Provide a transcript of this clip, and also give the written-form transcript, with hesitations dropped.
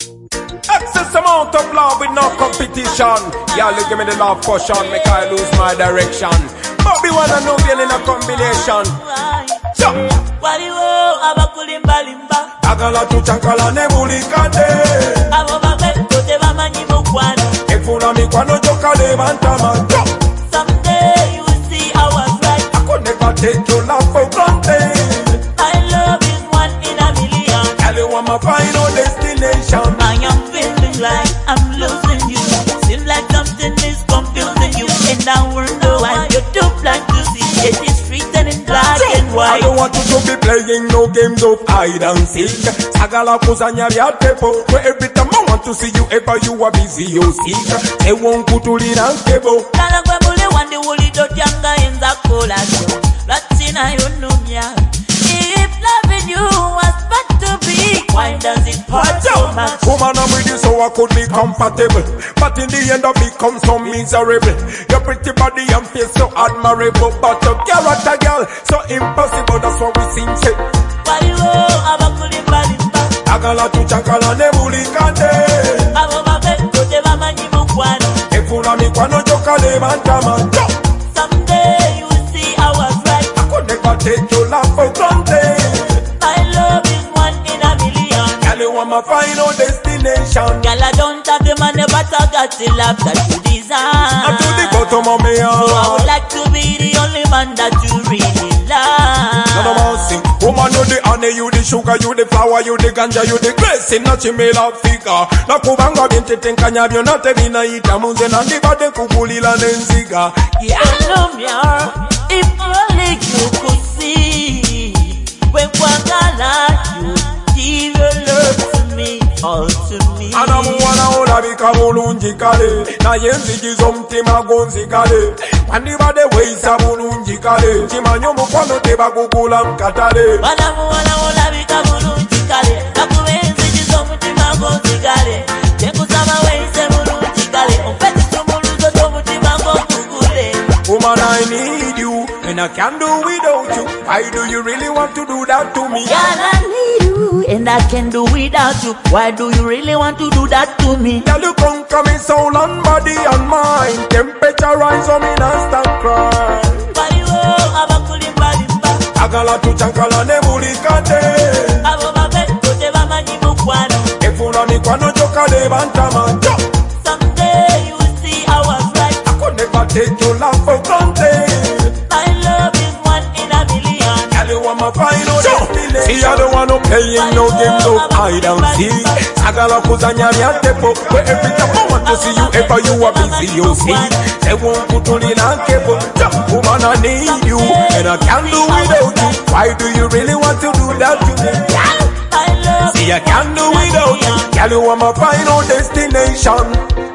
Excess amount of love with no competition. Y'all give me the love potion, make I lose my direction. But we wanna know in a combination. Agala tu chankala ne bulikade. Efuna mi kwano jokale bantama. Someday you will see I was right. I could never take your love for granted. My love is 1 in a million. Girl, you are my final destination. I am feeling like I'm losing you. Seems like something is confusing you. And I wonder why you're too blind to see it is written in black and white. I don't want you to be playing no games of hide and seek. Sagala kusanya vya tepo. Where every time I want to see you ever you are busy you seek. They won't put to lead and cable. Kala kwa mule wande wuli dot yanga enza kola so. Latina yununya. If loving you was but to be, why does it hurt so much? Woman, I'm with you so I could be compatible, but in the end I become so miserable. Your pretty body and face so admirable, but your character, girl, so impossible. That's what we sing. Say, Agala tu chankala ne bulikade. Efuna mi kwano jokale bantama. Someday you will see I was right. I could never take your love for granted. My love is 1 in a million. Girl, you are my final destination. Girl, I don't have the money, but I got the love that you desire. I'm to the bottom of my heart. So I would like to be the only man that you really love. No, no more sing. Woman, you the honey, you the sugar, you the flower, you the ganja, you the grace. In a chimela fika. Na kubanga binti tenkanya vyo na tebina ita munze na ndibade kukulila nenziga. Yeah, if only you could see. When you give your love to me, all to me. Anamuwana olabika bulungi kale na yenzigizo mtima gonzi kale andibade weisa bulungi kale kimanyi omukwano tebagugula mukatale. Anamuwana olabika bulungi kale na yenzigizo mtima gonzi kale tekusaba weise bulungi kale ompetisa omuluzo gy'omutima gw'ogugule. Woman, I need you and I can't do without you. Why do you really want to do that to me? Girl, I need you and I can do without you. Why do you really want to do that to me? Girl, you conquer me soul and body and mind. Temperature rise on me and start cry. Agala tu chankala ne bulikade. Efuna mi kwano jokale bantama. Someday you will see I was right. I could never take your love for granted. My love is 1 in a million. Girl, you are my final destination. See, I don't want to play in no games of hide and seek. Sagala kuzanya vya tepo. Where every time I want to see you ever you are busy you see. They won't put to lean and cable. Woman, I need you and I can't do without you. Why do you really want to do that to me? I love See, I can't do without you. Girl, you are my final destination.